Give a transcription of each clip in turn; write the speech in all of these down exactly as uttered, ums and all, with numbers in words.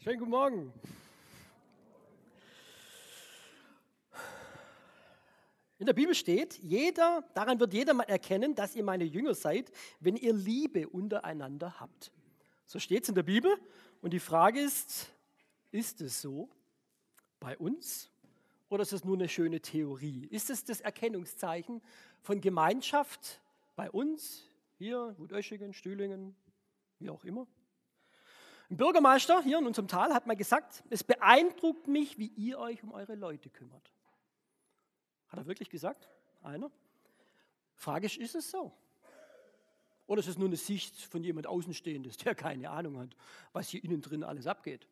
Schönen guten Morgen. In der Bibel steht, jeder, daran wird jeder mal erkennen, dass ihr meine Jünger seid, wenn ihr Liebe untereinander habt. So steht es in der Bibel. Und die Frage ist, ist es so bei uns oder ist es nur eine schöne Theorie? Ist es das Erkennungszeichen von Gemeinschaft bei uns, hier, Gutöschingen, Stühlingen, wie auch immer? Ein Bürgermeister hier in unserem Tal hat mal gesagt, es beeindruckt mich, wie ihr euch um eure Leute kümmert. Hat er wirklich gesagt? Einer? Frage ist, ist es so? Oder ist es nur eine Sicht von jemand Außenstehendes, der keine Ahnung hat, was hier innen drin alles abgeht?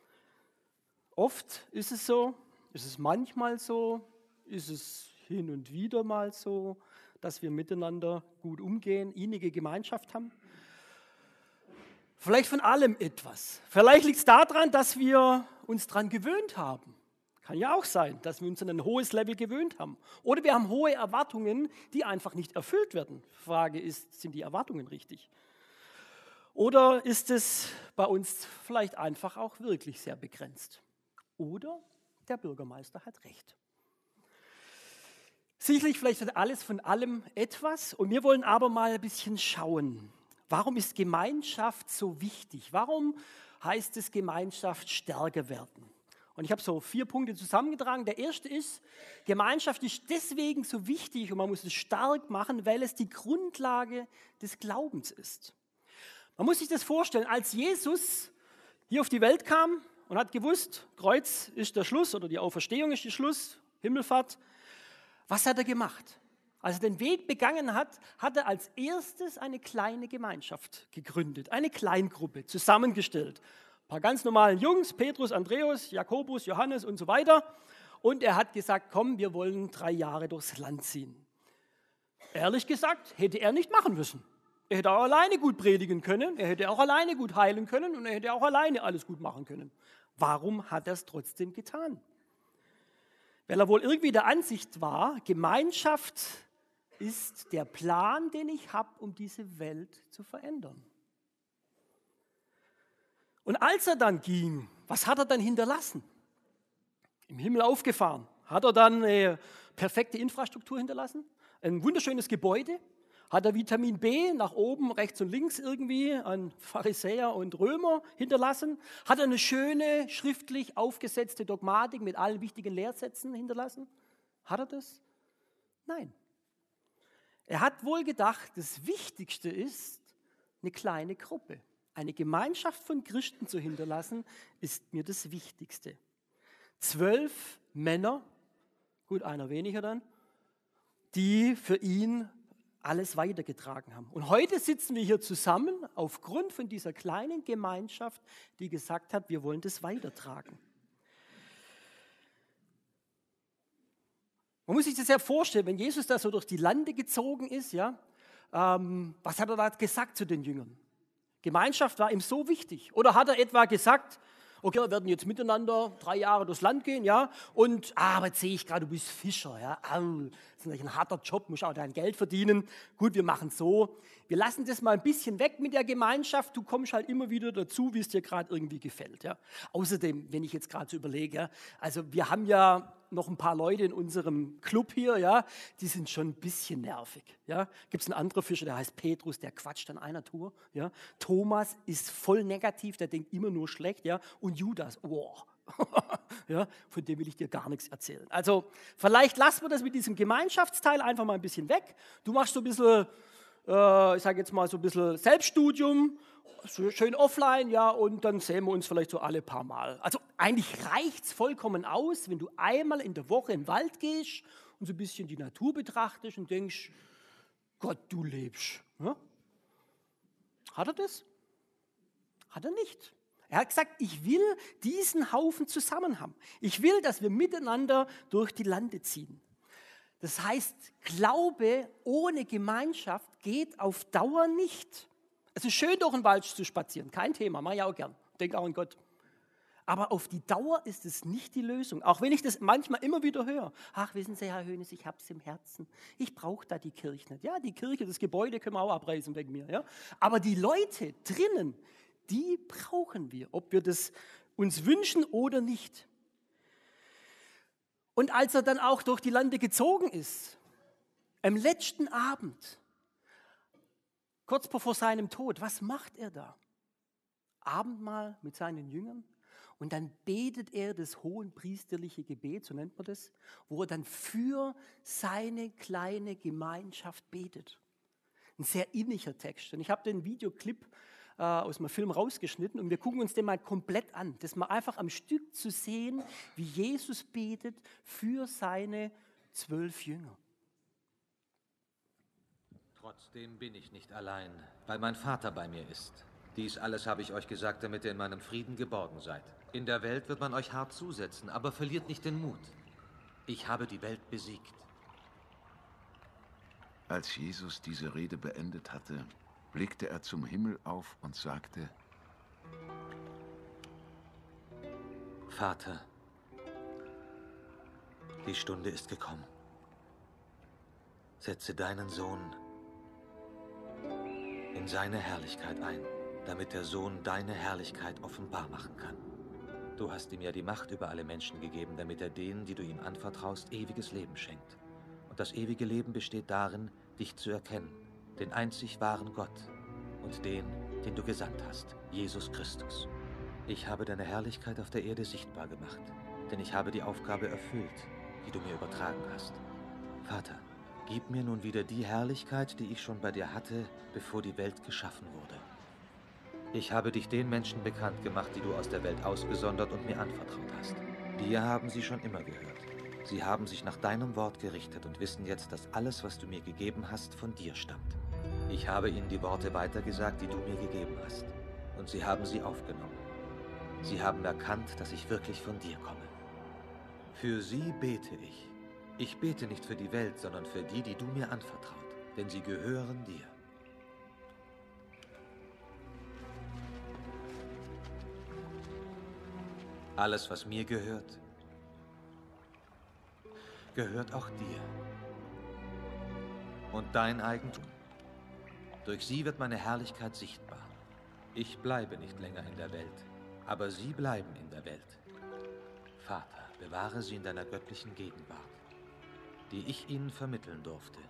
Oft ist es so, ist es manchmal so, ist es hin und wieder mal so, dass wir miteinander gut umgehen, innige Gemeinschaft haben. Vielleicht von allem etwas. Vielleicht liegt es daran, dass wir uns daran gewöhnt haben. Kann ja auch sein, dass wir uns an ein hohes Level gewöhnt haben. Oder wir haben hohe Erwartungen, die einfach nicht erfüllt werden. Frage ist, sind die Erwartungen richtig? Oder ist es bei uns vielleicht einfach auch wirklich sehr begrenzt? Oder der Bürgermeister hat recht. Sicherlich vielleicht hat alles von allem etwas. Und wir wollen aber mal ein bisschen schauen. Warum ist Gemeinschaft so wichtig? Warum heißt es Gemeinschaft stärker werden? Und ich habe so vier Punkte zusammengetragen. Der erste ist, Gemeinschaft ist deswegen so wichtig und man muss es stark machen, weil es die Grundlage des Glaubens ist. Man muss sich das vorstellen, als Jesus hier auf die Welt kam und hat gewusst, Kreuz ist der Schluss oder die Auferstehung ist der Schluss, Himmelfahrt, was hat er gemacht? Als er den Weg begangen hat, hat er als erstes eine kleine Gemeinschaft gegründet, eine Kleingruppe zusammengestellt. Ein paar ganz normalen Jungs, Petrus, Andreas, Jakobus, Johannes und so weiter. Und er hat gesagt, komm, wir wollen drei Jahre durchs Land ziehen. Ehrlich gesagt, hätte er nicht machen müssen. Er hätte auch alleine gut predigen können, er hätte auch alleine gut heilen können und er hätte auch alleine alles gut machen können. Warum hat er es trotzdem getan? Weil er wohl irgendwie der Ansicht war, Gemeinschaft ist der Plan, den ich habe, um diese Welt zu verändern. Und als er dann ging, was hat er dann hinterlassen? Im Himmel aufgefahren. Hat er dann eine perfekte Infrastruktur hinterlassen? Ein wunderschönes Gebäude? Hat er Vitamin B nach oben, rechts und links irgendwie an Pharisäer und Römer hinterlassen? Hat er eine schöne, schriftlich aufgesetzte Dogmatik mit allen wichtigen Lehrsätzen hinterlassen? Hat er das? Nein. Er hat wohl gedacht, das Wichtigste ist eine kleine Gruppe. Eine Gemeinschaft von Christen zu hinterlassen, ist mir das Wichtigste. Zwölf Männer, gut, einer weniger dann, die für ihn alles weitergetragen haben. Und heute sitzen wir hier zusammen aufgrund von dieser kleinen Gemeinschaft, die gesagt hat, wir wollen das weitertragen. Man muss sich das ja vorstellen, wenn Jesus da so durch die Lande gezogen ist, ja, ähm, was hat er da gesagt zu den Jüngern? Gemeinschaft war ihm so wichtig. Oder hat er etwa gesagt, okay, wir werden jetzt miteinander drei Jahre durchs Land gehen, ja, und, ah, aber jetzt sehe ich gerade, du bist Fischer, ja, au, das ist natürlich ein harter Job, musst auch dein Geld verdienen. Gut, wir machen so, wir lassen das mal ein bisschen weg mit der Gemeinschaft, du kommst halt immer wieder dazu, wie es dir gerade irgendwie gefällt, ja. Außerdem, wenn ich jetzt gerade so überlege, ja, also wir haben ja noch ein paar Leute in unserem Club hier, ja, die sind schon ein bisschen nervig, ja. Gibt es einen anderen Fischer, der heißt Petrus, der quatscht an einer Tour, ja. Thomas ist voll negativ, der denkt immer nur schlecht, ja. Und Judas, oh, ja, von dem will ich dir gar nichts erzählen. Also vielleicht lassen wir das mit diesem Gemeinschaftsteil einfach mal ein bisschen weg. Du machst so ein bisschen, äh, ich sage jetzt mal so ein bisschen Selbststudium, so schön offline, ja, und dann sehen wir uns vielleicht so alle paar Mal. Also eigentlich reicht es vollkommen aus, wenn du einmal in der Woche in den Wald gehst und so ein bisschen die Natur betrachtest und denkst, Gott, du lebst. Ja? Hat er das? Hat er nicht. Er hat gesagt, ich will diesen Haufen zusammen haben. Ich will, dass wir miteinander durch die Lande ziehen. Das heißt, Glaube ohne Gemeinschaft geht auf Dauer nicht. Es ist schön, durch den Wald zu spazieren, kein Thema, mache ich auch gern, denke auch an Gott. Aber auf die Dauer ist es nicht die Lösung. Auch wenn ich das manchmal immer wieder höre. Ach, wissen Sie, Herr Hönes, ich habe es im Herzen. Ich brauche da die Kirche nicht. Ja, die Kirche, das Gebäude können wir auch abreißen wegen mir. Ja? Aber die Leute drinnen, die brauchen wir. Ob wir das uns wünschen oder nicht. Und als er dann auch durch die Lande gezogen ist, am letzten Abend, kurz bevor seinem Tod, was macht er da? Abendmahl mit seinen Jüngern und dann betet er das hohenpriesterliche Gebet, so nennt man das, wo er dann für seine kleine Gemeinschaft betet. Ein sehr inniger Text. Und ich habe den Videoclip äh, aus dem Film rausgeschnitten und wir gucken uns den mal komplett an. Das mal einfach am Stück zu sehen, wie Jesus betet für seine zwölf Jünger. Trotzdem bin ich nicht allein, weil mein Vater bei mir ist. Dies alles habe ich euch gesagt, damit ihr in meinem Frieden geborgen seid. In der Welt wird man euch hart zusetzen, aber verliert nicht den Mut. Ich habe die Welt besiegt. Als Jesus diese Rede beendet hatte, blickte er zum Himmel auf und sagte: Vater, die Stunde ist gekommen. Setze deinen Sohn in seine Herrlichkeit ein, damit der Sohn deine Herrlichkeit offenbar machen kann. Du hast ihm ja die Macht über alle Menschen gegeben, damit er denen, die du ihm anvertraust, ewiges Leben schenkt. Und das ewige Leben besteht darin, dich zu erkennen, den einzig wahren Gott und den, den du gesandt hast, Jesus Christus. Ich habe deine Herrlichkeit auf der Erde sichtbar gemacht, denn ich habe die Aufgabe erfüllt, die du mir übertragen hast. Vater, gib mir nun wieder die Herrlichkeit, die ich schon bei dir hatte, bevor die Welt geschaffen wurde. Ich habe dich den Menschen bekannt gemacht, die du aus der Welt ausgesondert und mir anvertraut hast. Dir haben sie schon immer gehört. Sie haben sich nach deinem Wort gerichtet und wissen jetzt, dass alles, was du mir gegeben hast, von dir stammt. Ich habe ihnen die Worte weitergesagt, die du mir gegeben hast. Und sie haben sie aufgenommen. Sie haben erkannt, dass ich wirklich von dir komme. Für sie bete ich. Ich bete nicht für die Welt, sondern für die, die du mir anvertraut, denn sie gehören dir. Alles, was mir gehört, gehört auch dir. Und dein Eigentum. Durch sie wird meine Herrlichkeit sichtbar. Ich bleibe nicht länger in der Welt, aber sie bleiben in der Welt. Vater, bewahre sie in deiner göttlichen Gegenwart, die ich ihnen vermitteln durfte,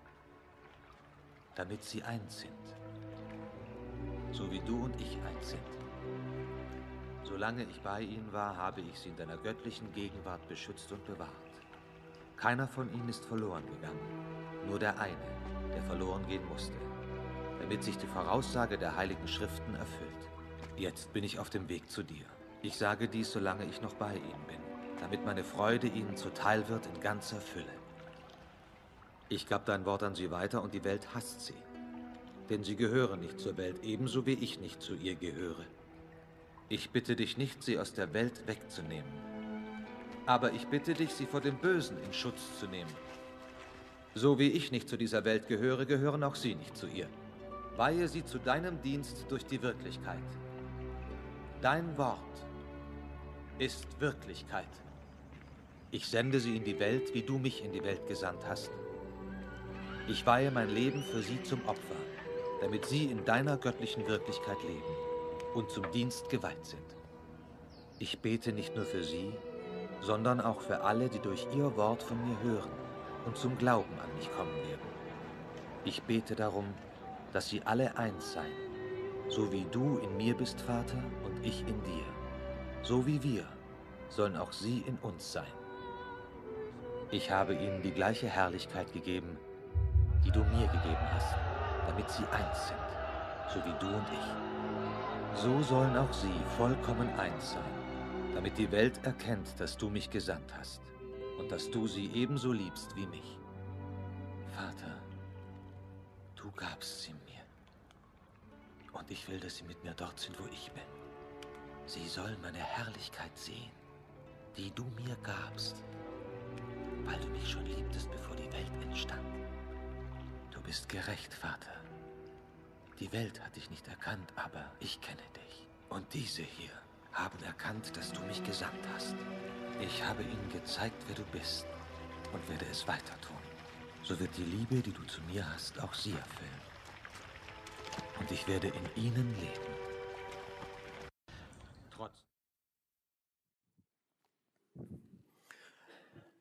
damit sie eins sind, so wie du und ich eins sind. Solange ich bei ihnen war, habe ich sie in deiner göttlichen Gegenwart beschützt und bewahrt. Keiner von ihnen ist verloren gegangen, nur der eine, der verloren gehen musste, damit sich die Voraussage der Heiligen Schriften erfüllt. Jetzt bin ich auf dem Weg zu dir. Ich sage dies, solange ich noch bei ihnen bin, damit meine Freude ihnen zuteil wird in ganzer Fülle. Ich gab dein Wort an sie weiter und die Welt hasst sie, denn sie gehören nicht zur Welt, ebenso wie ich nicht zu ihr gehöre. Ich bitte dich nicht, sie aus der Welt wegzunehmen, aber ich bitte dich, sie vor dem Bösen in Schutz zu nehmen. So wie ich nicht zu dieser Welt gehöre, gehören auch sie nicht zu ihr. Weihe sie zu deinem Dienst durch die Wirklichkeit. Dein Wort ist Wirklichkeit. Ich sende sie in die Welt, wie du mich in die Welt gesandt hast. Ich weihe mein Leben für sie zum Opfer, damit sie in deiner göttlichen Wirklichkeit leben und zum Dienst geweiht sind. Ich bete nicht nur für sie, sondern auch für alle, die durch ihr Wort von mir hören und zum Glauben an mich kommen werden. Ich bete darum, dass sie alle eins seien, so wie du in mir bist, Vater, und ich in dir. So wie wir sollen auch sie in uns sein. Ich habe ihnen die gleiche Herrlichkeit gegeben, die du mir gegeben hast, damit sie eins sind, so wie du und ich. So sollen auch sie vollkommen eins sein, damit die Welt erkennt, dass du mich gesandt hast und dass du sie ebenso liebst wie mich. Vater, du gabst sie mir. Und ich will, dass sie mit mir dort sind, wo ich bin. Sie sollen meine Herrlichkeit sehen, die du mir gabst, weil du mich schon liebtest, bevor die Welt entstand. Du bist gerecht, Vater. Die Welt hat dich nicht erkannt, aber ich kenne dich. Und diese hier haben erkannt, dass du mich gesandt hast. Ich habe ihnen gezeigt, wer du bist und werde es weiter tun. So wird die Liebe, die du zu mir hast, auch sie erfüllen. Und ich werde in ihnen leben. Trotz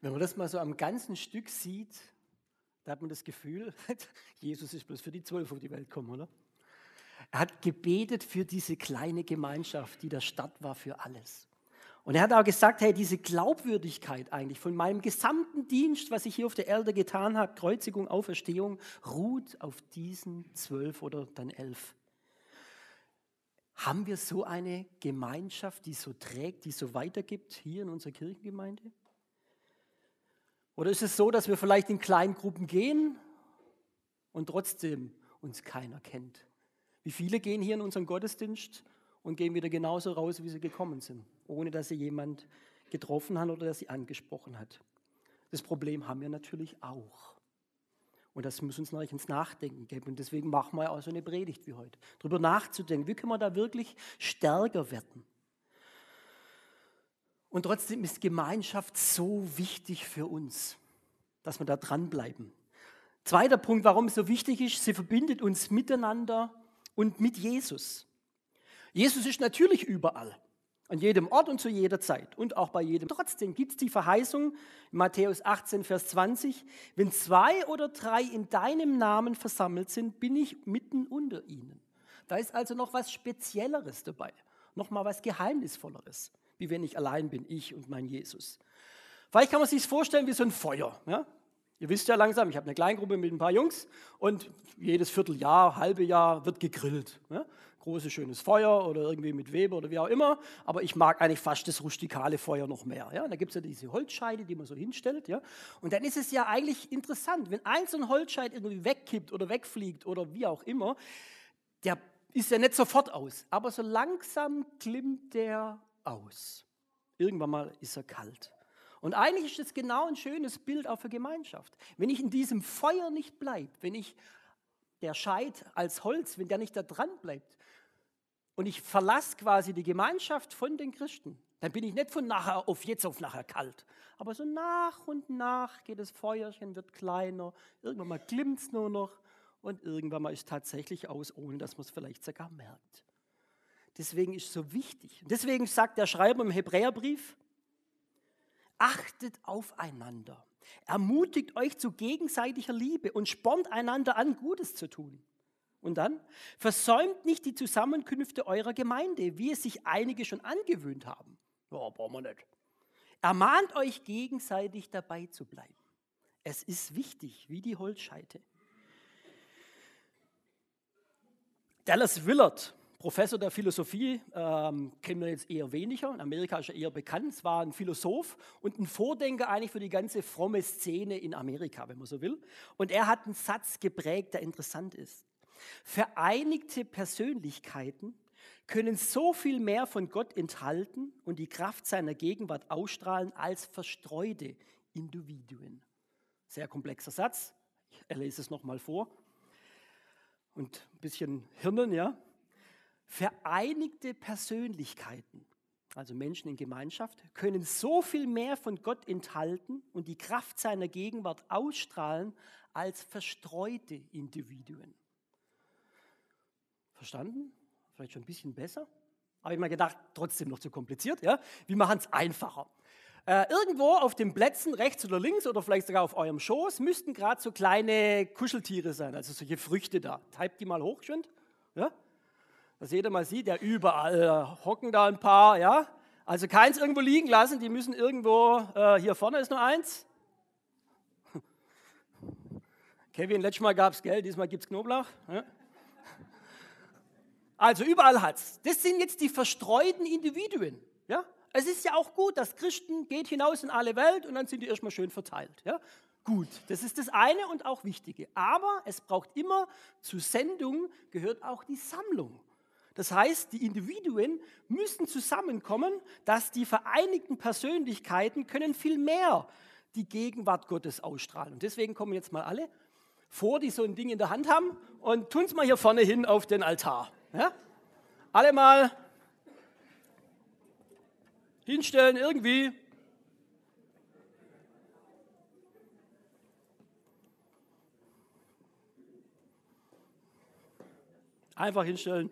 Wenn man das mal so am ganzen Stück sieht, da hat man das Gefühl, Jesus ist bloß für die Zwölf auf die Welt gekommen, oder? Er hat gebetet für diese kleine Gemeinschaft, die der Start war für alles. Und er hat auch gesagt, hey, diese Glaubwürdigkeit eigentlich von meinem gesamten Dienst, was ich hier auf der Erde getan habe, Kreuzigung, Auferstehung, ruht auf diesen zwölf oder dann elf. Haben wir so eine Gemeinschaft, die so trägt, die so weitergibt hier in unserer Kirchengemeinde? Oder ist es so, dass wir vielleicht in kleinen Gruppen gehen und trotzdem uns keiner kennt? Wie viele gehen hier in unseren Gottesdienst und gehen wieder genauso raus, wie sie gekommen sind, ohne dass sie jemand getroffen hat oder dass sie angesprochen hat. Das Problem haben wir natürlich auch. Und das muss uns natürlich ins Nachdenken geben. Und deswegen machen wir auch so eine Predigt wie heute. Darüber nachzudenken, wie können wir da wirklich stärker werden. Und trotzdem ist Gemeinschaft so wichtig für uns, dass wir da dranbleiben. Zweiter Punkt, warum es so wichtig ist, sie verbindet uns miteinander und mit Jesus. Jesus ist natürlich überall, an jedem Ort und zu jeder Zeit und auch bei jedem. Trotzdem gibt es die Verheißung in Matthäus achtzehn, Vers zwanzig, wenn zwei oder drei in deinem Namen versammelt sind, bin ich mitten unter ihnen. Da ist also noch was Spezielleres dabei, noch mal was Geheimnisvolleres, wie wenn ich allein bin, ich und mein Jesus. Vielleicht kann man sich vorstellen wie so ein Feuer. Ja? Ihr wisst ja langsam, ich habe eine Kleingruppe mit ein paar Jungs und jedes Vierteljahr, halbe Jahr wird gegrillt. Ja? Großes, schönes Feuer oder irgendwie mit Weber oder wie auch immer, aber ich mag eigentlich fast das rustikale Feuer noch mehr. Ja? Da gibt es ja diese Holzscheide, die man so hinstellt. Ja? Und dann ist es ja eigentlich interessant, wenn ein so ein Holzscheit irgendwie wegkippt oder wegfliegt oder wie auch immer, der ist ja nicht sofort aus, aber so langsam klimmt der aus. Irgendwann mal ist er kalt. Und eigentlich ist das genau ein schönes Bild auch für Gemeinschaft. Wenn ich in diesem Feuer nicht bleibe, wenn ich der Scheit als Holz, wenn der nicht da dran bleibt und ich verlasse quasi die Gemeinschaft von den Christen, dann bin ich nicht von nachher auf jetzt auf nachher kalt. Aber so nach und nach geht das Feuerchen, wird kleiner, irgendwann mal glimmt es nur noch und irgendwann mal ist es tatsächlich aus, ohne dass man es vielleicht sogar merkt. Deswegen ist es so wichtig. Deswegen sagt der Schreiber im Hebräerbrief, achtet aufeinander, ermutigt euch zu gegenseitiger Liebe und spornt einander an, Gutes zu tun. Und dann, versäumt nicht die Zusammenkünfte eurer Gemeinde, wie es sich einige schon angewöhnt haben. Ja, brauchen wir nicht. Ermahnt euch gegenseitig dabei zu bleiben. Es ist wichtig, wie die Holzscheite. Dallas Willard, Professor der Philosophie, ähm, kennen wir jetzt eher weniger. In Amerika ist er eher bekannt. Es war ein Philosoph und ein Vordenker eigentlich für die ganze fromme Szene in Amerika, wenn man so will. Und er hat einen Satz geprägt, der interessant ist. Vereinigte Persönlichkeiten können so viel mehr von Gott enthalten und die Kraft seiner Gegenwart ausstrahlen als verstreute Individuen. Sehr komplexer Satz. Ich lese es nochmal vor. Und ein bisschen Hirnen, ja. Vereinigte Persönlichkeiten, also Menschen in Gemeinschaft, können so viel mehr von Gott enthalten und die Kraft seiner Gegenwart ausstrahlen als verstreute Individuen. Verstanden? Vielleicht schon ein bisschen besser? Habe ich mal gedacht, trotzdem noch zu kompliziert. Ja? Wir machen es einfacher. Äh, irgendwo auf den Plätzen, rechts oder links oder vielleicht sogar auf eurem Schoß, müssten gerade so kleine Kuscheltiere sein, also solche Früchte da. Typt die mal hoch, schön. Ja? Dass jeder mal sieht, ja, überall äh, hocken da ein paar, ja. Also keins irgendwo liegen lassen, die müssen irgendwo, äh, hier vorne ist nur eins. Kevin, letztes Mal gab es Geld, diesmal gibt es Knoblauch. Ja. Also überall hat's. Das sind jetzt die verstreuten Individuen, ja. Es ist ja auch gut, dass Christen geht hinaus in alle Welt und dann sind die erstmal schön verteilt, ja. Gut, das ist das eine und auch Wichtige. Aber es braucht immer, zur Sendung gehört auch die Sammlung. Das heißt, die Individuen müssen zusammenkommen, dass die vereinigten Persönlichkeiten können viel mehr die Gegenwart Gottes ausstrahlen. Und deswegen kommen jetzt mal alle vor, die so ein Ding in der Hand haben und tun es mal hier vorne hin auf den Altar. Ja? Alle mal hinstellen irgendwie. Einfach hinstellen.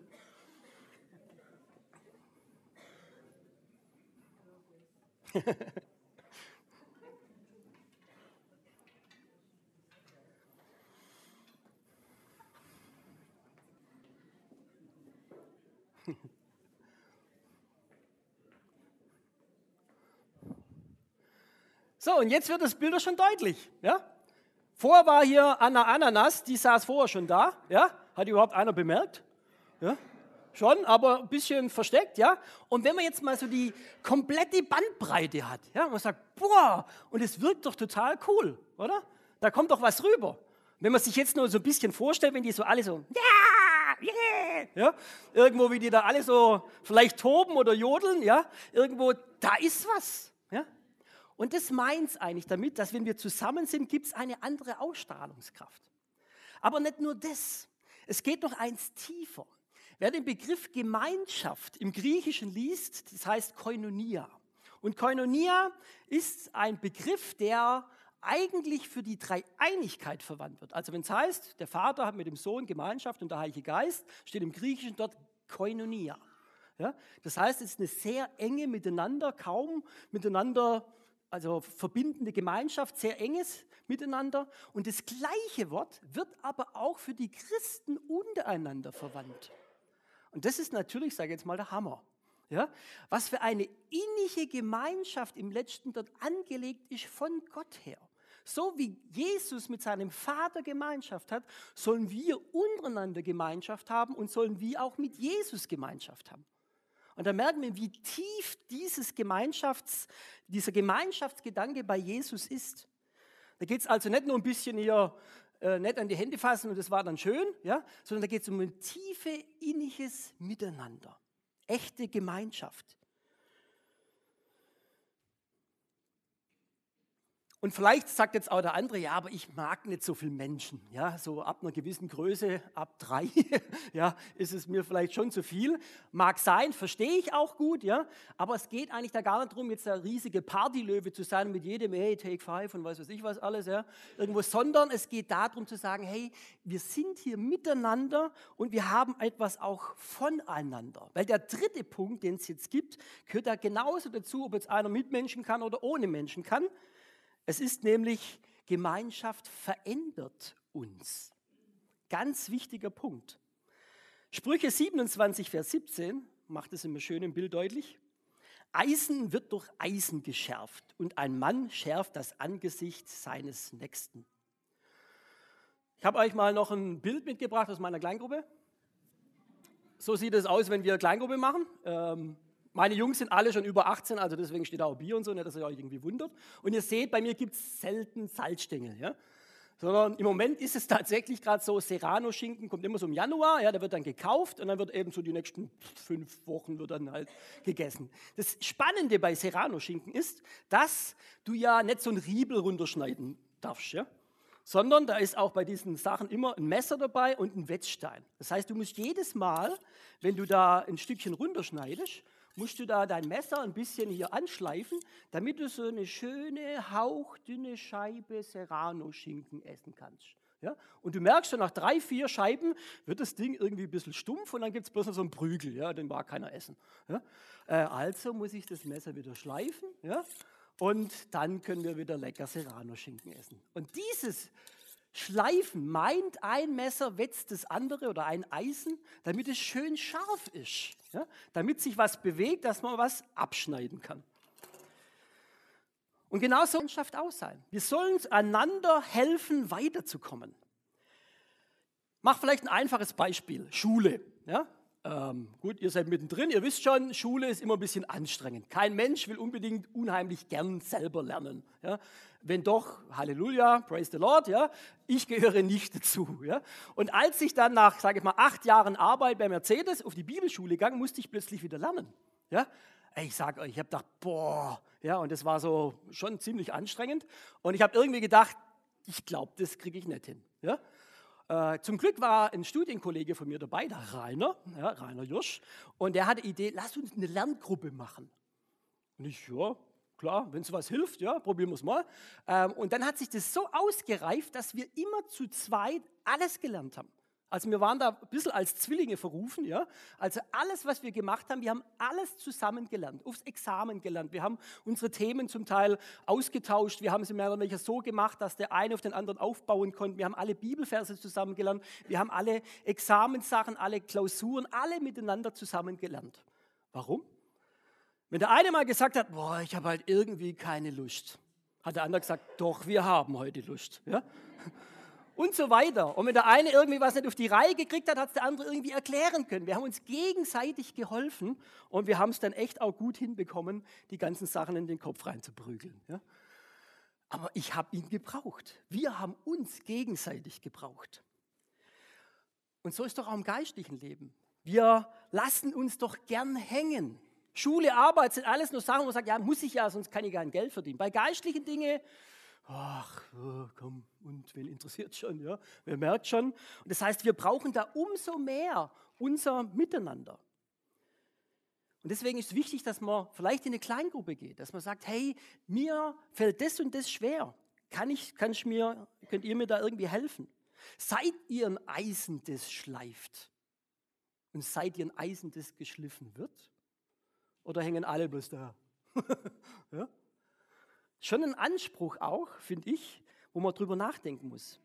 So, und jetzt wird das Bild schon deutlich. Ja? Vorher war hier Anna Ananas, die saß vorher schon da. Ja? Hat überhaupt einer bemerkt? Ja? Schon, aber ein bisschen versteckt. Ja? Und wenn man jetzt mal so die komplette Bandbreite hat, ja, und man sagt, boah, und es wirkt doch total cool, oder? Da kommt doch was rüber. Wenn man sich jetzt nur so ein bisschen vorstellt, wenn die so alle so, ja, yeah, ja, irgendwo, wie die da alle so vielleicht toben oder jodeln, ja, irgendwo, da ist was. Ja? Und das meint es eigentlich damit, dass wenn wir zusammen sind, gibt es eine andere Ausstrahlungskraft. Aber nicht nur das, es geht noch eins tiefer. Wer den Begriff Gemeinschaft im Griechischen liest, das heißt Koinonia. Und Koinonia ist ein Begriff, der eigentlich für die Dreieinigkeit verwandt wird. Also wenn es heißt, der Vater hat mit dem Sohn Gemeinschaft und der Heilige Geist, steht im Griechischen dort Koinonia. Ja? Das heißt, es ist eine sehr enge miteinander, kaum miteinander, also verbindende Gemeinschaft, sehr enges Miteinander. Und das gleiche Wort wird aber auch für die Christen untereinander verwandt. Und das ist natürlich, sage ich jetzt mal, der Hammer. Ja? Was für eine innige Gemeinschaft im Letzten dort angelegt ist von Gott her. So wie Jesus mit seinem Vater Gemeinschaft hat, sollen wir untereinander Gemeinschaft haben und sollen wir auch mit Jesus Gemeinschaft haben. Und da merken wir, wie tief dieses Gemeinschafts, dieser Gemeinschaftsgedanke bei Jesus ist. Da geht es also nicht nur ein bisschen hier, äh, nicht an die Hände fassen und das war dann schön, ja, sondern da geht es um ein tiefe, inniges Miteinander. Echte Gemeinschaft. Und vielleicht sagt jetzt auch der andere, ja, aber ich mag nicht so viele Menschen. Ja, so ab einer gewissen Größe, ab drei, ja, ist es mir vielleicht schon zu viel. Mag sein, verstehe ich auch gut, ja. Aber es geht eigentlich da gar nicht darum, jetzt der riesige Partylöwe zu sein mit jedem, hey, Take Five und weiß was ich was alles, ja, irgendwo, sondern es geht darum zu sagen, hey, wir sind hier miteinander und wir haben etwas auch voneinander. Weil der dritte Punkt, den es jetzt gibt, gehört da genauso dazu, ob jetzt einer mit Menschen kann oder ohne Menschen kann. Es ist nämlich, Gemeinschaft verändert uns. Ganz wichtiger Punkt. Sprüche siebenundzwanzig, Vers siebzehn, macht es immer schön im Bild deutlich. Eisen wird durch Eisen geschärft und ein Mann schärft das Angesicht seines Nächsten. Ich habe euch mal noch ein Bild mitgebracht aus meiner Kleingruppe. So sieht es aus, wenn wir Kleingruppe machen. Ähm, Meine Jungs sind alle schon über achtzehn, also deswegen steht da auch Bier und so, nicht, dass ihr euch irgendwie wundert. Und ihr seht, bei mir gibt es selten Salzstängel. Ja? Sondern im Moment ist es tatsächlich gerade so, Serrano-Schinken kommt immer so im Januar, ja, der wird dann gekauft und dann wird eben so die nächsten fünf Wochen wird dann halt gegessen. Das Spannende bei Serrano-Schinken ist, dass du ja nicht so einen Riebel runterschneiden darfst, ja? Sondern da ist auch bei diesen Sachen immer ein Messer dabei und ein Wetzstein. Das heißt, du musst jedes Mal, wenn du da ein Stückchen runterschneidest, musst du da dein Messer ein bisschen hier anschleifen, damit du so eine schöne, hauchdünne Scheibe Serrano-Schinken essen kannst. Ja? Und du merkst schon, nach drei, vier Scheiben wird das Ding irgendwie ein bisschen stumpf und dann gibt es bloß noch so einen Prügel, ja? Den mag keiner essen. Ja? Äh, also muss ich das Messer wieder schleifen, ja? Und dann können wir wieder lecker Serrano-Schinken essen. Und dieses Schleifen meint, ein Messer wetzt das andere oder ein Eisen, damit es schön scharf ist, ja? Damit sich was bewegt, dass man was abschneiden kann. Und genau so soll Gemeinschaft auch sein. Wir sollen einander helfen, weiterzukommen. Mach vielleicht ein einfaches Beispiel, Schule. Ja? Ähm, gut, ihr seid mittendrin, ihr wisst schon, Schule ist immer ein bisschen anstrengend. Kein Mensch will unbedingt unheimlich gern selber lernen. Ja? Wenn doch, Halleluja, praise the Lord, ja, ich gehöre nicht dazu. Ja? Und als ich dann nach, sage ich mal, acht Jahren Arbeit bei Mercedes auf die Bibelschule gegangen, musste ich plötzlich wieder lernen. Ja? Ich sage euch, ich habe gedacht, boah, ja, und das war so schon ziemlich anstrengend. Und ich habe irgendwie gedacht, ich glaube, das kriege ich nicht hin. Ja? Äh, zum Glück war ein Studienkollege von mir dabei, der Rainer, ja, Rainer Jürsch, und der hatte die Idee, lass uns eine Lerngruppe machen. Und ich, ja, klar, wenn es was hilft, ja, probieren wir es mal. Ähm, und dann hat sich das so ausgereift, dass wir immer zu zweit alles gelernt haben. Also wir waren da ein bisschen als Zwillinge verrufen. Ja? Also alles, was wir gemacht haben, wir haben alles zusammen gelernt, aufs Examen gelernt. Wir haben unsere Themen zum Teil ausgetauscht. Wir haben sie mehr oder weniger so gemacht, dass der eine auf den anderen aufbauen konnte. Wir haben alle Bibelverse zusammen gelernt. Wir haben alle Examenssachen, alle Klausuren, alle miteinander zusammen gelernt. Warum? Wenn der eine mal gesagt hat, boah, ich habe halt irgendwie keine Lust, hat der andere gesagt, doch, wir haben heute Lust. Ja? Und so weiter. Und wenn der eine irgendwie was nicht auf die Reihe gekriegt hat, hat es der andere irgendwie erklären können. Wir haben uns gegenseitig geholfen und wir haben es dann echt auch gut hinbekommen, die ganzen Sachen in den Kopf reinzuprügeln. Ja? Aber ich habe ihn gebraucht. Wir haben uns gegenseitig gebraucht. Und so ist doch auch im geistlichen Leben. Wir lassen uns doch gern hängen. Schule, Arbeit sind alles nur Sachen, wo man sagt, ja, muss ich ja, sonst kann ich kein Geld verdienen. Bei geistlichen Dingen, ach, komm, und wen interessiert schon, ja? Wer merkt schon? Und das heißt, wir brauchen da umso mehr unser Miteinander. Und deswegen ist es wichtig, dass man vielleicht in eine Kleingruppe geht, dass man sagt, hey, mir fällt das und das schwer. Kann ich, kann ich mir, könnt ihr mir da irgendwie helfen? Seid ihr ein Eisen, das schleift? Und seid ihr ein Eisen, das geschliffen wird? Oder hängen alle bloß da? Ja? Schon ein Anspruch auch, finde ich, wo man drüber nachdenken muss.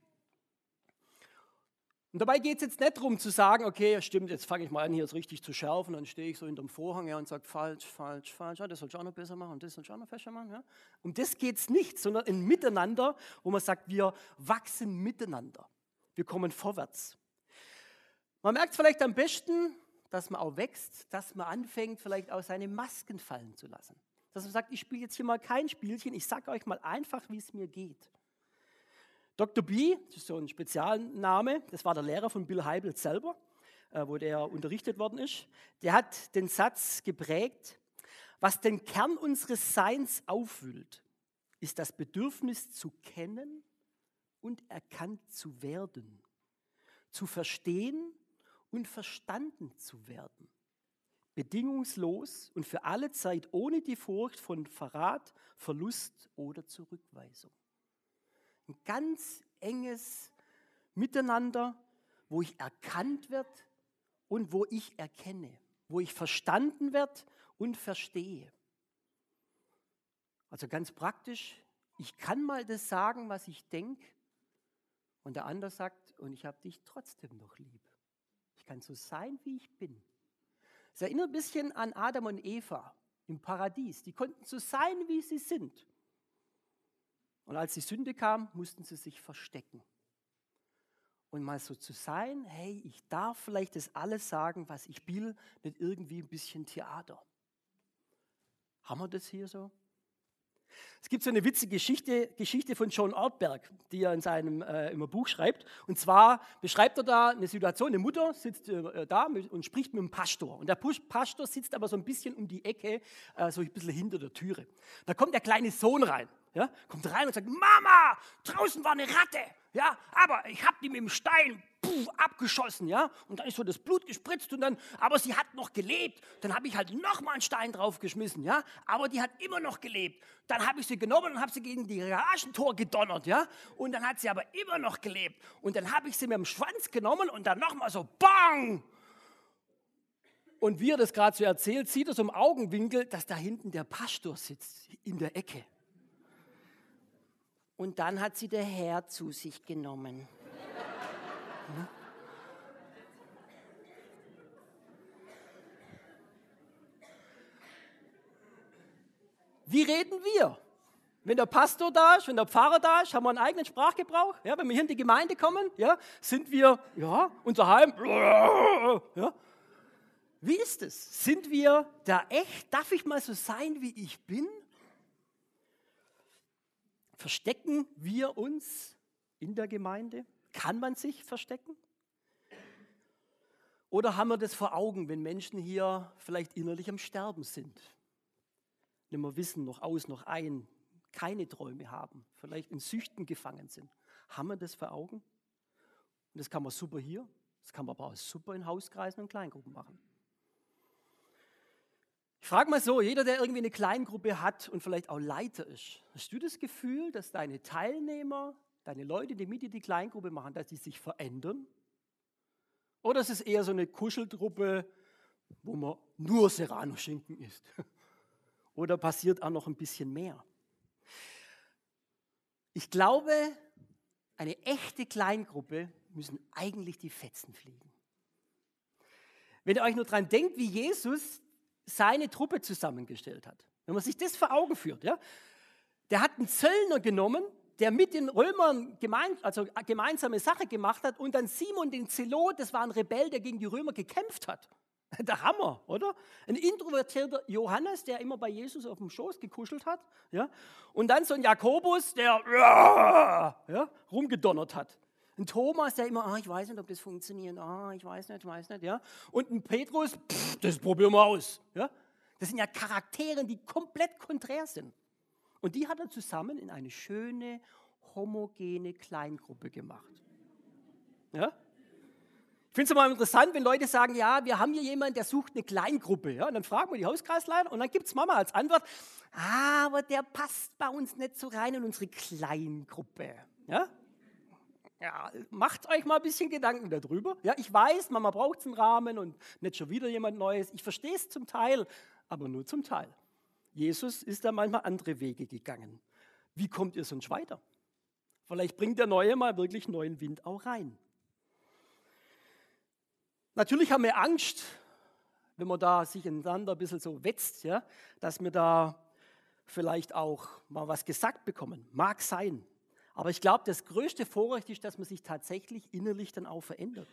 Und dabei geht es jetzt nicht darum zu sagen, okay, stimmt, jetzt fange ich mal an, hier es richtig zu schärfen, dann stehe ich so hinterm Vorhang ja, und sage, falsch, falsch, falsch, ja, das soll ich auch noch besser machen und das soll ich auch noch besser machen. Ja. Um das geht es nicht, sondern ein Miteinander, wo man sagt, wir wachsen miteinander, wir kommen vorwärts. Man merkt es vielleicht am besten, dass man auch wächst, dass man anfängt, vielleicht auch seine Masken fallen zu lassen. Dass man sagt, ich spiele jetzt hier mal kein Spielchen, ich sage euch mal einfach, wie es mir geht. Doktor B, das ist so ein Spezialname, das war der Lehrer von Bill Hybels selber, wo der unterrichtet worden ist. Der hat den Satz geprägt, was den Kern unseres Seins aufwühlt, ist das Bedürfnis zu kennen und erkannt zu werden, zu verstehen und verstanden zu werden. Bedingungslos und für alle Zeit ohne die Furcht von Verrat, Verlust oder Zurückweisung. Ein ganz enges Miteinander, wo ich erkannt werde und wo ich erkenne, wo ich verstanden werde und verstehe. Also ganz praktisch, ich kann mal das sagen, was ich denke, und der andere sagt, und ich habe dich trotzdem noch lieb. Ich kann so sein, wie ich bin. Es erinnert ein bisschen an Adam und Eva im Paradies. Die konnten so sein, wie sie sind. Und als die Sünde kam, mussten sie sich verstecken. Und mal so zu sein, hey, ich darf vielleicht das alles sagen, was ich will, nicht irgendwie ein bisschen Theater. Haben wir das hier so? Es gibt so eine witzige Geschichte, Geschichte von John Ortberg, die er in seinem äh, im Buch schreibt. Und zwar beschreibt er da eine Situation, eine Mutter sitzt äh, da mit, und spricht mit dem Pastor. Und der Pastor sitzt aber so ein bisschen um die Ecke, äh, so ein bisschen hinter der Türe. Da kommt der kleine Sohn rein, ja, kommt rein und sagt, Mama, draußen war eine Ratte, ja, aber ich habe die mit dem Stein puh, abgeschossen, ja, und dann ist so das Blut gespritzt und dann, aber sie hat noch gelebt. Dann habe ich halt nochmal einen Stein draufgeschmissen, ja, aber die hat immer noch gelebt. Dann habe ich sie genommen und habe sie gegen die Garagentor gedonnert, ja, und dann hat sie aber immer noch gelebt. Und dann habe ich sie mit dem Schwanz genommen und dann nochmal so, bang! Und wie er das gerade so erzählt, sieht er so im Augenwinkel, dass da hinten der Pastor sitzt, in der Ecke. Und dann hat sie der Herr zu sich genommen. Ja. Wie reden wir? Wenn der Pastor da ist, wenn der Pfarrer da ist, haben wir einen eigenen Sprachgebrauch. Ja, wenn wir hier in die Gemeinde kommen, ja, sind wir, ja, unser Heim. Ja. Wie ist es? Sind wir da echt? Darf ich mal so sein, wie ich bin? Verstecken wir uns in der Gemeinde? Kann man sich verstecken? Oder haben wir das vor Augen, wenn Menschen hier vielleicht innerlich am Sterben sind? Wenn wir wissen, noch aus, noch ein, keine Träume haben, vielleicht in Süchten gefangen sind. Haben wir das vor Augen? Und das kann man super hier, das kann man aber auch super in Hauskreisen und Kleingruppen machen. Ich frage mal so, jeder, der irgendwie eine Kleingruppe hat und vielleicht auch Leiter ist, hast du das Gefühl, dass deine Teilnehmer, deine Leute, die mit dir die Kleingruppe machen, dass die sich verändern? Oder ist es eher so eine Kuscheltruppe, wo man nur Serrano-Schinken isst? Oder passiert auch noch ein bisschen mehr? Ich glaube, eine echte Kleingruppe müssen eigentlich die Fetzen fliegen. Wenn ihr euch nur daran denkt, wie Jesus seine Truppe zusammengestellt hat, wenn man sich das vor Augen führt, ja, der hat einen Zöllner genommen, der mit den Römern gemein, also gemeinsame Sache gemacht hat, und dann Simon den Zelot, das war ein Rebell, der gegen die Römer gekämpft hat. Der Hammer, oder? Ein introvertierter Johannes, der immer bei Jesus auf dem Schoß gekuschelt hat, ja? Und dann so ein Jakobus, der ja, rumgedonnert hat. Ein Thomas, der immer, ah, ich weiß nicht, ob das funktioniert, ah, ich weiß nicht, ich weiß nicht, ja. Und ein Petrus, pff, das probieren wir aus, ja. Das sind ja Charaktere, die komplett konträr sind. Und die hat er zusammen in eine schöne, homogene Kleingruppe gemacht. Ja? Ich finde es immer interessant, wenn Leute sagen, ja, wir haben hier jemanden, der sucht eine Kleingruppe. Ja? Und dann fragen wir die Hauskreisleiter und dann gibt es Mama als Antwort, ah, aber der passt bei uns nicht so rein in unsere Kleingruppe. Ja? Ja, macht euch mal ein bisschen Gedanken darüber. Ja, ich weiß, Mama braucht einen Rahmen und nicht schon wieder jemand Neues. Ich verstehe es zum Teil, aber nur zum Teil. Jesus ist da manchmal andere Wege gegangen. Wie kommt ihr sonst weiter? Vielleicht bringt der Neue mal wirklich neuen Wind auch rein. Natürlich haben wir Angst, wenn man da sich ineinander ein bisschen so wetzt, ja, dass wir da vielleicht auch mal was gesagt bekommen. Mag sein. Aber ich glaube, das größte Vorrecht ist, dass man sich tatsächlich innerlich dann auch verändert.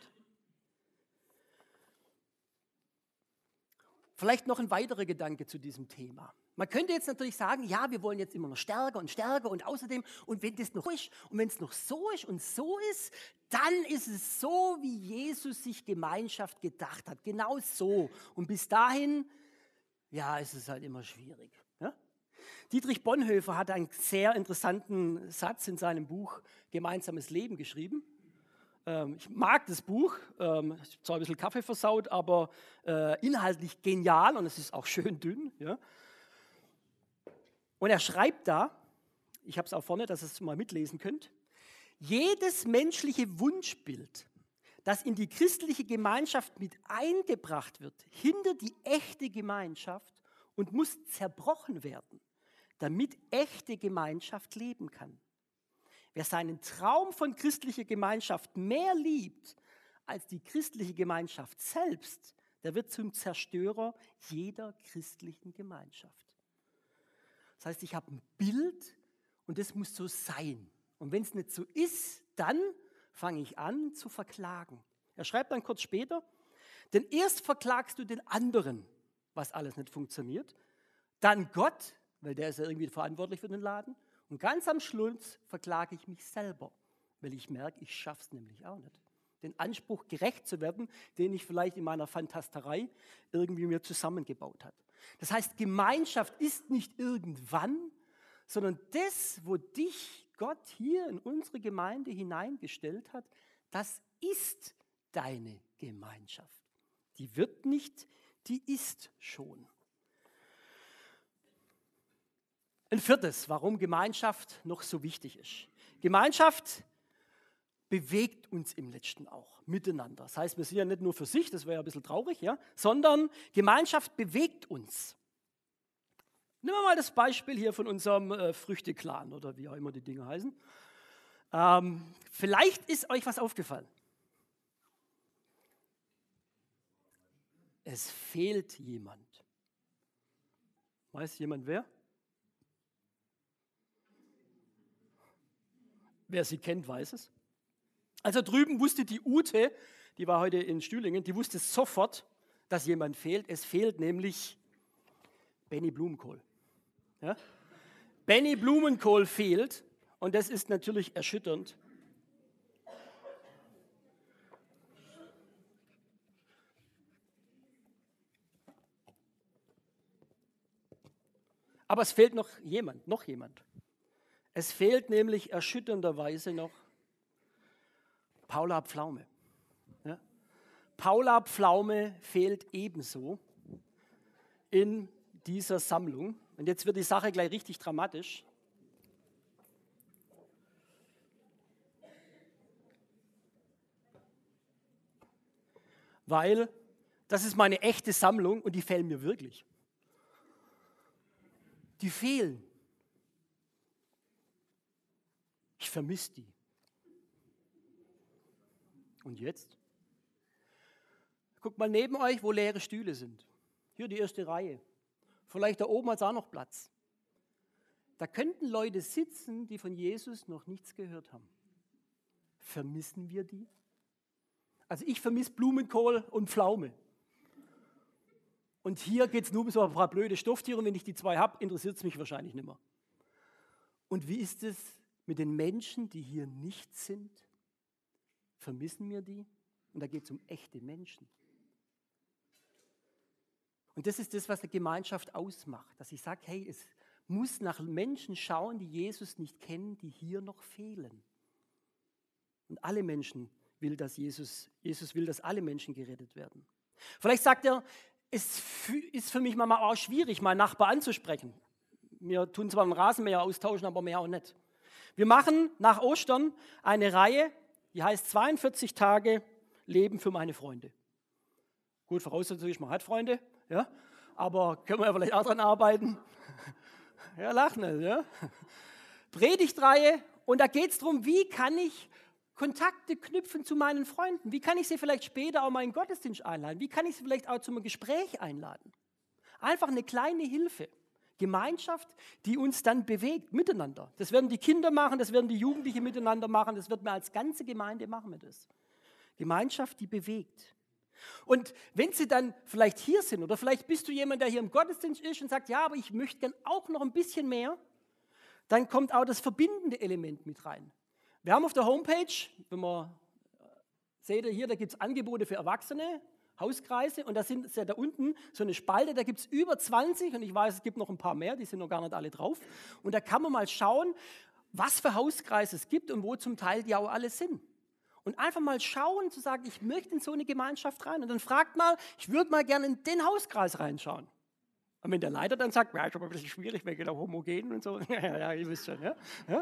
Vielleicht noch ein weiterer Gedanke zu diesem Thema. Man könnte jetzt natürlich sagen, ja, wir wollen jetzt immer noch stärker und stärker und außerdem, und wenn das noch ist und wenn es noch so ist und so ist, dann ist es so, wie Jesus sich Gemeinschaft gedacht hat. Genau so. Und bis dahin, ja, ist es halt immer schwierig. Ja? Dietrich Bonhoeffer hat einen sehr interessanten Satz in seinem Buch Gemeinsames Leben geschrieben. Ähm, ich mag das Buch, ähm, ist zwar ein bisschen Kaffee versaut, aber äh, inhaltlich genial und es ist auch schön dünn. Ja? Und er schreibt da, ich habe es auch vorne, dass ihr es mal mitlesen könnt, jedes menschliche Wunschbild, das in die christliche Gemeinschaft mit eingebracht wird, hindert die echte Gemeinschaft und muss zerbrochen werden, damit echte Gemeinschaft leben kann. Wer seinen Traum von christlicher Gemeinschaft mehr liebt als die christliche Gemeinschaft selbst, der wird zum Zerstörer jeder christlichen Gemeinschaft. Das heißt, ich habe ein Bild und das muss so sein. Und wenn es nicht so ist, dann fange ich an zu verklagen. Er schreibt dann kurz später, denn erst verklagst du den anderen, was alles nicht funktioniert, dann Gott, weil der ist ja irgendwie verantwortlich für den Laden, und ganz am Schluss verklage ich mich selber, weil ich merke, ich schaffe es nämlich auch nicht. Den Anspruch, gerecht zu werden, den ich vielleicht in meiner Fantasterei irgendwie mir zusammengebaut habe. Das heißt, Gemeinschaft ist nicht irgendwann, sondern das, wo dich Gott hier in unsere Gemeinde hineingestellt hat, das ist deine Gemeinschaft. Die wird nicht, die ist schon. Ein viertes, warum Gemeinschaft noch so wichtig ist. Gemeinschaft bewegt uns im Letzten auch miteinander. Das heißt, wir sind ja nicht nur für sich, das wäre ja ein bisschen traurig, ja, sondern Gemeinschaft bewegt uns. Nehmen wir mal das Beispiel hier von unserem äh, Früchteclan oder wie auch immer die Dinge heißen. Ähm, vielleicht ist euch was aufgefallen. Es fehlt jemand. Weiß jemand wer? Wer sie kennt, weiß es. Also drüben wusste die Ute, die war heute in Stühlingen, die wusste sofort, dass jemand fehlt. Es fehlt nämlich Benny Blumenkohl. Ja? Benny Blumenkohl fehlt und das ist natürlich erschütternd. Aber es fehlt noch jemand, noch jemand. Es fehlt nämlich erschütternderweise noch Paula Pflaume. Ja? Paula Pflaume fehlt ebenso in dieser Sammlung. Und jetzt wird die Sache gleich richtig dramatisch. weil das ist meine echte Sammlung und die fehlen mir wirklich. Die fehlen. Ich vermisse die. Und jetzt? Guckt mal neben euch, wo leere Stühle sind. Hier die erste Reihe. Vielleicht da oben hat es auch noch Platz. Da könnten Leute sitzen, die von Jesus noch nichts gehört haben. Vermissen wir die? Also ich vermisse Blumenkohl und Pflaume. Und hier geht es nur um so ein paar blöde Stofftiere und wenn ich die zwei habe, interessiert es mich wahrscheinlich nicht mehr. Und wie ist es mit den Menschen, die hier nicht sind? Vermissen wir die? Und da geht es um echte Menschen. Und das ist das, was eine Gemeinschaft ausmacht, dass ich sage, hey, es muss nach Menschen schauen, die Jesus nicht kennen, die hier noch fehlen. Und alle Menschen will, dass Jesus, Jesus will, dass alle Menschen gerettet werden. Vielleicht sagt er, es ist für mich manchmal auch schwierig, meinen Nachbar anzusprechen. Wir tun zwar einen Rasenmäher austauschen, aber mehr auch nicht. Wir machen nach Ostern eine Reihe, die heißt zweiundvierzig Tage Leben für meine Freunde. Gut, voraussetzung ist, man hat Freunde, ja, aber können wir ja vielleicht auch dran arbeiten. Ja, lachen nicht, ja. Predigtreihe, und da geht es darum, wie kann ich Kontakte knüpfen zu meinen Freunden? Wie kann ich sie vielleicht später auch mal in den Gottesdienst einladen? Wie kann ich sie vielleicht auch zum Gespräch einladen? Einfach eine kleine Hilfe. Gemeinschaft, die uns dann bewegt, miteinander. Das werden die Kinder machen, das werden die Jugendlichen miteinander machen, das wird man als ganze Gemeinde machen wir das. Gemeinschaft, die bewegt. Und wenn sie dann vielleicht hier sind oder vielleicht bist du jemand, der hier im Gottesdienst ist und sagt, ja, aber ich möchte gern auch noch ein bisschen mehr, dann kommt auch das verbindende Element mit rein. Wir haben auf der Homepage, wenn man, seht ihr hier, da gibt es Angebote für Erwachsene, Hauskreise, und da sind ist ja da unten so eine Spalte, da gibt es über zwanzig, und ich weiß, es gibt noch ein paar mehr, die sind noch gar nicht alle drauf. Und da kann man mal schauen, was für Hauskreise es gibt und wo zum Teil die auch alle sind. Und einfach mal schauen, zu sagen, ich möchte in so eine Gemeinschaft rein. Und dann fragt mal, ich würde mal gerne in den Hauskreis reinschauen. Und wenn der Leiter dann sagt, ja, ist aber ein bisschen schwierig, wegen der Homogenen und so, ja, ja, ihr wisst schon, ja. ja.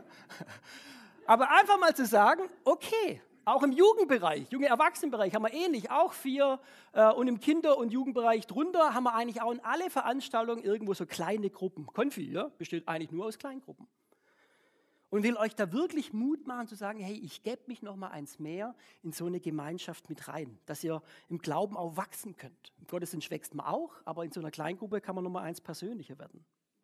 Aber einfach mal zu sagen, okay, auch im Jugendbereich, junge Erwachsenenbereich haben wir ähnlich, auch vier. Äh, und im Kinder- und Jugendbereich drunter haben wir eigentlich auch in alle Veranstaltungen irgendwo so kleine Gruppen. Konfi, ja, besteht eigentlich nur aus Kleingruppen. Und will euch da wirklich Mut machen zu sagen, hey, ich gebe mich noch mal eins mehr in so eine Gemeinschaft mit rein, dass ihr im Glauben auch wachsen könnt. Im Gottesdienst wächst man auch, aber in so einer Kleingruppe kann man noch mal eins persönlicher werden.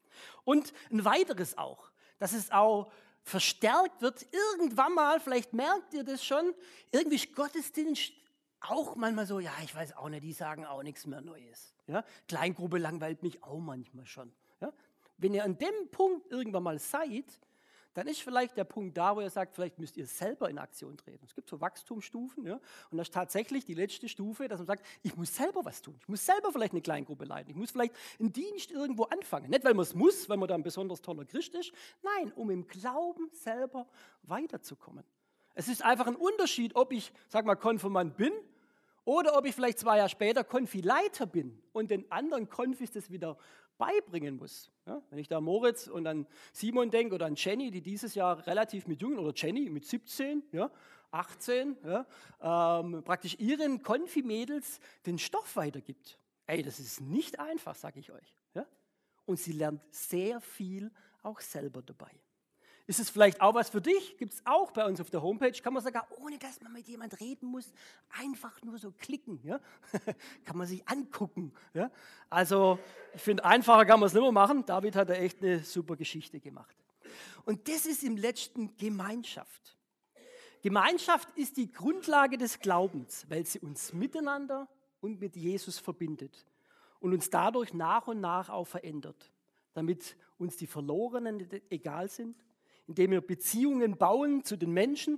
Und ein weiteres auch, dass es auch verstärkt wird, irgendwann mal, vielleicht merkt ihr das schon, irgendwie ist Gottesdienst auch manchmal so, ja, ich weiß auch nicht, die sagen auch nichts mehr Neues. Ja? Kleingruppe langweilt mich auch manchmal schon. Ja? Wenn ihr an dem Punkt irgendwann mal seid, dann ist vielleicht der Punkt da, wo ihr sagt, vielleicht müsst ihr selber in Aktion treten. Es gibt so Wachstumsstufen, ja? Und das ist tatsächlich die letzte Stufe, dass man sagt, ich muss selber was tun. Ich muss selber vielleicht eine Kleingruppe leiten. Ich muss vielleicht einen Dienst irgendwo anfangen. Nicht, weil man es muss, weil man da ein besonders toller Christ ist. Nein, um im Glauben selber weiterzukommen. Es ist einfach ein Unterschied, ob ich, sag mal, Konfirmand bin oder ob ich vielleicht zwei Jahre später Konfileiter bin und den anderen Konfis das wieder beibringen muss. Ja, wenn ich da an Moritz und an Simon denke oder an Jenny, die dieses Jahr relativ mit Jungen, oder Jenny mit siebzehn, ja, achtzehn, ja, ähm, praktisch ihren Konfi-Mädels den Stoff weitergibt. Ey, das ist nicht einfach, sage ich euch. Ja? Und sie lernt sehr viel auch selber dabei. Ist es vielleicht auch was für dich? Gibt es auch bei uns auf der Homepage. Kann man sogar, ohne dass man mit jemand reden muss, einfach nur so klicken. Ja? Kann man sich angucken. Ja? Also ich finde, einfacher kann man es nicht mehr machen. David hat da echt eine super Geschichte gemacht. Und das ist im letzten Gemeinschaft. Gemeinschaft ist die Grundlage des Glaubens, weil sie uns miteinander und mit Jesus verbindet und uns dadurch nach und nach auch verändert, damit uns die Verlorenen egal sind, indem wir Beziehungen bauen zu den Menschen,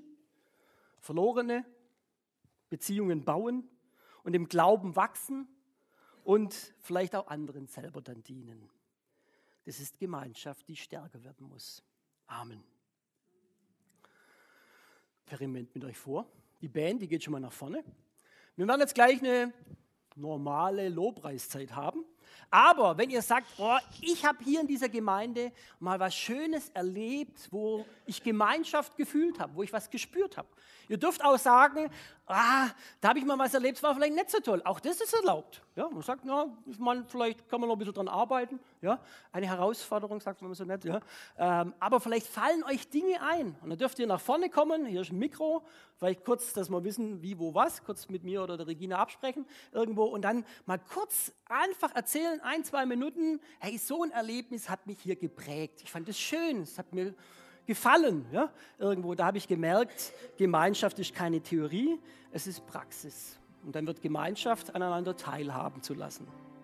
verlorene Beziehungen bauen und im Glauben wachsen und vielleicht auch anderen selber dann dienen. Das ist Gemeinschaft, die stärker werden muss. Amen. Experiment mit euch vor. Die Band, die geht schon mal nach vorne. Wir werden jetzt gleich eine normale Lobpreiszeit haben. Aber wenn ihr sagt, oh, ich habe hier in dieser Gemeinde mal was Schönes erlebt, wo ich Gemeinschaft gefühlt habe, wo ich was gespürt habe. Ihr dürft auch sagen, ah, da habe ich mal was erlebt, das war vielleicht nicht so toll. Auch das ist erlaubt. Ja, man sagt, ja, man, vielleicht kann man noch ein bisschen dran arbeiten. Ja, eine Herausforderung, sagt man so nett. Ja. Ähm, aber vielleicht fallen euch Dinge ein. Und dann dürft ihr nach vorne kommen, hier ist ein Mikro, vielleicht kurz, dass wir wissen, wie, wo, was, kurz mit mir oder der Regina absprechen irgendwo und dann mal kurz einfach erzählen, ein, zwei Minuten, hey, so ein Erlebnis hat mich hier geprägt. Ich fand es schön, es hat mir gefallen. Ja? Irgendwo, da habe ich gemerkt, Gemeinschaft ist keine Theorie, es ist Praxis. Und dann wird Gemeinschaft aneinander teilhaben zu lassen.